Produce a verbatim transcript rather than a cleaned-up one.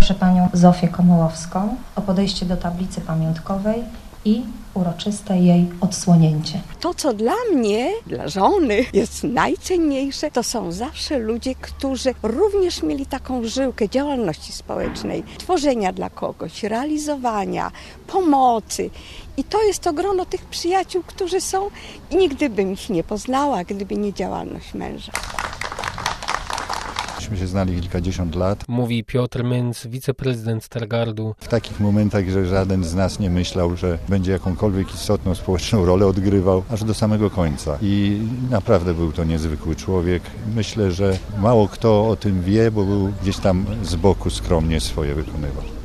Proszę panią Zofię Komołowską o podejście do tablicy pamiątkowej i uroczyste jej odsłonięcie. To, co dla mnie, dla żony jest najcenniejsze, to są zawsze ludzie, którzy również mieli taką żyłkę działalności społecznej, tworzenia dla kogoś, realizowania, pomocy. I to jest to grono tych przyjaciół, którzy są i nigdy bym ich nie poznała, gdyby nie działalność męża. Myśmy się znali kilkadziesiąt lat. Mówi Piotr Męc, wiceprezydent Stargardu. W takich momentach, że żaden z nas nie myślał, że będzie jakąkolwiek istotną społeczną rolę odgrywał, aż do samego końca. I naprawdę był to niezwykły człowiek. Myślę, że mało kto o tym wie, bo był gdzieś tam z boku skromnie swoje wykonywał.